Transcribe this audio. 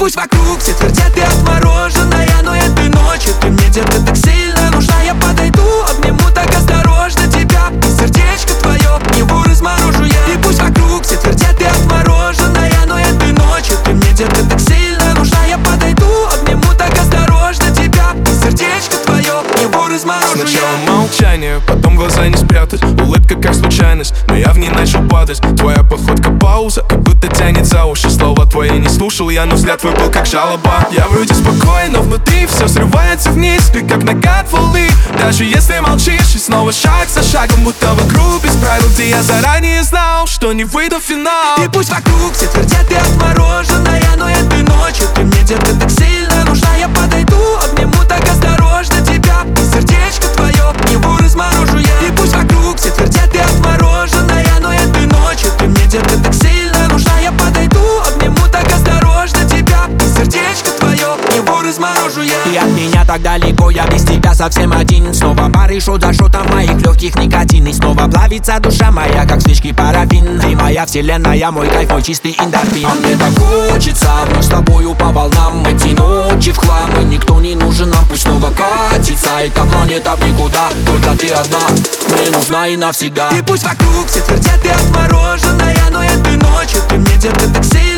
пусть вокруг все твердят, ты отмороженная, но этой ночью ты мне, детка, так сильно нужна. Я подойду, обниму так осторожно тебя, и сердечко твое его разморожу я. И пусть вокруг все твердят, ты отмороженная, но этой ночью ты мне, детка, так сильно нужна. Я подойду, обниму так осторожно тебя, и сердечко твое его разморожу я. Сначала молчание, потом глаза не спрятать. Улыбка как случайность, но я в ней начал падать. Твоя походка пауза, как будто тянет за уши. Слова твои не слушал я, но взгляд твой был как жалоба. Я вроде спокоен, но внутри все срывается вниз. Ты как накат волны, даже если молчишь. И снова шаг за шагом, будто вокруг без правил, где я заранее знал, что не выйду в финал. И пусть вокруг все твердят, ты отмороженная, но этой ночью ты мне, детка, так сильно нужна. Я подойду, обниму так осторожно тебя, и сердечко твое его разморожу я. И пусть вокруг все твердят, ты отмороженная, но этой ночью ты мне, детка, так сильно нужна. Я подойду, обниму так осторожно тебя, и сердечко твое его разморожу я. Ты от меня так далеко, я без тебя совсем один. Снова пары шот за шотом, моих легких никотин. И снова плавится душа моя, как свечки парафин. Ты моя вселенная, мой кайф, мой чистый эндорфин. А мне так хочется вновь с тобою по волнам. Эти ночи в хлам, и никто не нужен нам. Пусть снова катится эта планета в никуда. Только ты одна, мне нужна и навсегда. И пусть вокруг все твердят, ты отмороженная, но этой ночью ты мне, детка, так сильно